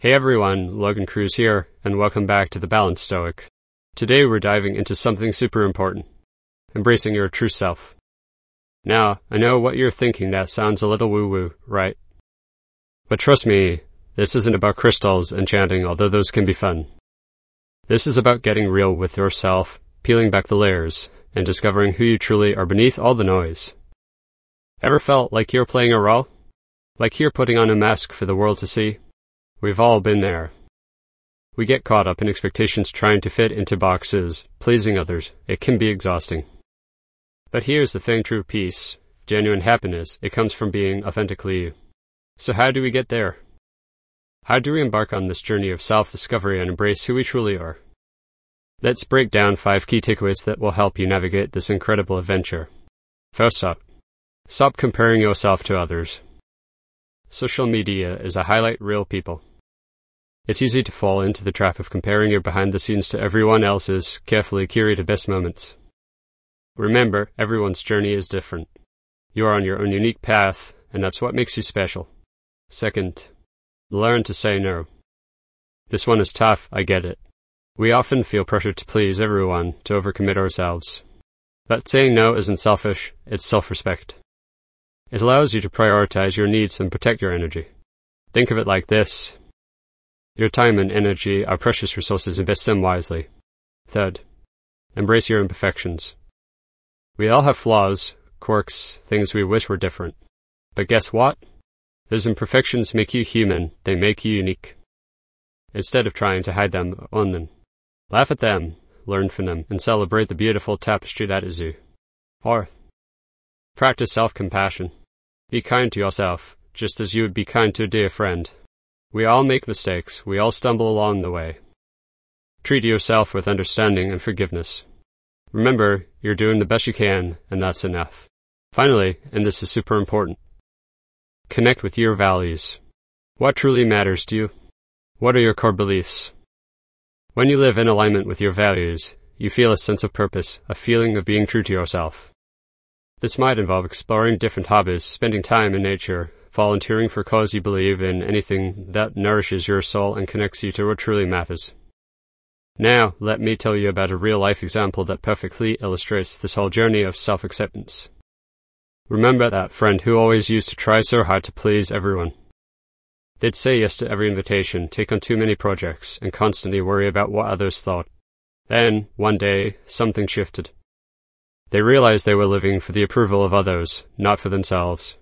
Hey everyone, Logan Cruz here, and welcome back to The Balanced Stoic. Today we're diving into something super important, embracing your true self. Now, I know what you're thinking, that sounds a little woo-woo, right? But trust me, this isn't about crystals and chanting, although those can be fun. This is about getting real with yourself, peeling back the layers, and discovering who you truly are beneath all the noise. Ever felt like you're playing a role? Like you're putting on a mask for the world to see? We've all been there. We get caught up in expectations, trying to fit into boxes, pleasing others. It can be exhausting. But here's the thing, true peace, genuine happiness, it comes from being authentically you. So how do we get there? How do we embark on this journey of self-discovery and embrace who we truly are? Let's break down 5 key takeaways that will help you navigate this incredible adventure. First up, stop comparing yourself to others. Social media is a highlight reel, people. It's easy to fall into the trap of comparing your behind the scenes to everyone else's carefully curated best moments. Remember, everyone's journey is different. You are on your own unique path, and that's what makes you special. Second, learn to say no. This one is tough, I get it. We often feel pressure to please everyone, to overcommit ourselves. But saying no isn't selfish, it's self-respect. It allows you to prioritize your needs and protect your energy. Think of it like this. Your time and energy are precious resources, invest them wisely. Third, embrace your imperfections. We all have flaws, quirks, things we wish were different. But guess what? Those imperfections make you human, they make you unique. Instead of trying to hide them, own them. Laugh at them, learn from them, and celebrate the beautiful tapestry that is you. Fourth, practice self-compassion. Be kind to yourself, just as you would be kind to a dear friend. We all make mistakes, we all stumble along the way. Treat yourself with understanding and forgiveness. Remember, you're doing the best you can, and that's enough. Finally, and this is super important, connect with your values. What truly matters to you? What are your core beliefs? When you live in alignment with your values, you feel a sense of purpose, a feeling of being true to yourself. This might involve exploring different hobbies, spending time in nature, volunteering for a cause you believe in, anything that nourishes your soul and connects you to what truly matters. Now, let me tell you about a real-life example that perfectly illustrates this whole journey of self-acceptance. Remember that friend who always used to try so hard to please everyone? They'd say yes to every invitation, take on too many projects, and constantly worry about what others thought. Then, one day, something shifted. They realized they were living for the approval of others, not for themselves.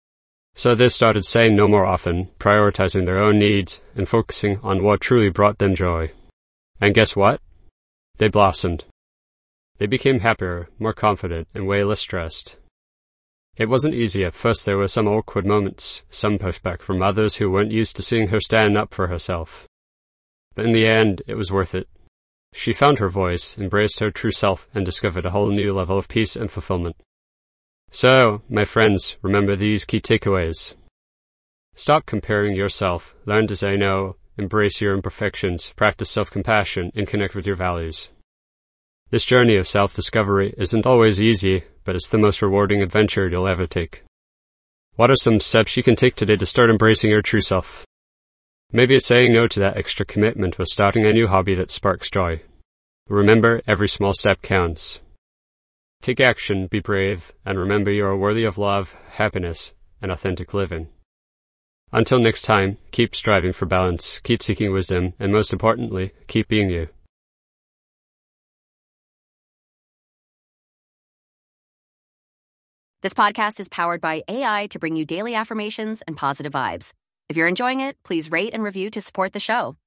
So they started saying no more often, prioritizing their own needs, and focusing on what truly brought them joy. And guess what? They blossomed. They became happier, more confident, and way less stressed. It wasn't easy at first. There were some awkward moments, some pushback from others who weren't used to seeing her stand up for herself. But in the end, it was worth it. She found her voice, embraced her true self, and discovered a whole new level of peace and fulfillment. So, my friends, remember these key takeaways. Stop comparing yourself, learn to say no, embrace your imperfections, practice self-compassion, and connect with your values. This journey of self-discovery isn't always easy, but it's the most rewarding adventure you'll ever take. What are some steps you can take today to start embracing your true self? Maybe it's saying no to that extra commitment or starting a new hobby that sparks joy. Remember, every small step counts. Take action, be brave, and remember you are worthy of love, happiness, and authentic living. Until next time, keep striving for balance, keep seeking wisdom, and most importantly, keep being you. This podcast is powered by AI to bring you daily affirmations and positive vibes. If you're enjoying it, please rate and review to support the show.